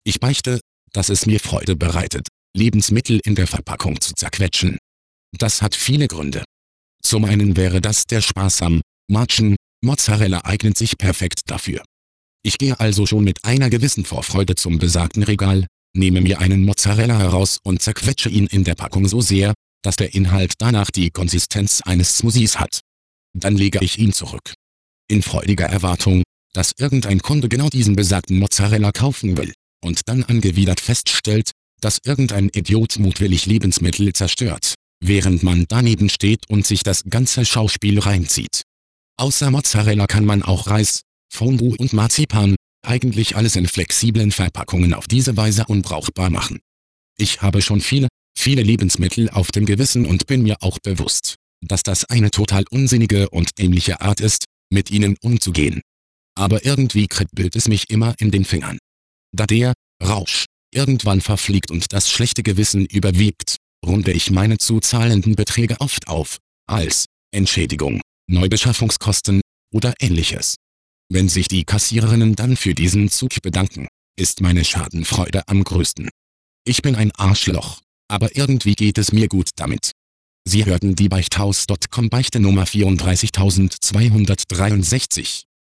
Ich beichte, dass es mir Freude bereitet, Lebensmittel in der Verpackung zu zerquetschen. Das hat viele Gründe. Zum einen wäre das der Spaß am Matschen. Mozzarella eignet sich perfekt dafür. Ich gehe also schon mit einer gewissen Vorfreude zum besagten Regal, nehme mir einen Mozzarella heraus und zerquetsche ihn in der Packung so sehr, dass der Inhalt danach die Konsistenz eines Smoothies hat. Dann lege ich ihn zurück. In freudiger Erwartung, dass irgendein Kunde genau diesen besagten Mozzarella kaufen will, und dann angewidert feststellt, dass irgendein Idiot mutwillig Lebensmittel zerstört, während man daneben steht und sich das ganze Schauspiel reinzieht. Außer Mozzarella kann man auch Reis, Fondue und Marzipan, eigentlich alles in flexiblen Verpackungen auf diese Weise unbrauchbar machen. Ich habe schon viele Lebensmittel auf dem Gewissen und bin mir auch bewusst, dass das eine total unsinnige und dämliche Art ist, mit ihnen umzugehen. Aber irgendwie kribbelt es mich immer in den Fingern. Da der Rausch irgendwann verfliegt und das schlechte Gewissen überwiegt, runde ich meine zu zahlenden Beträge oft auf, als Entschädigung, Neubeschaffungskosten oder ähnliches. Wenn sich die Kassiererinnen dann für diesen Zug bedanken, ist meine Schadenfreude am größten. Ich bin ein Arschloch, aber irgendwie geht es mir gut damit. Sie hörten die Beichthaus.com Beichte Nummer 34263.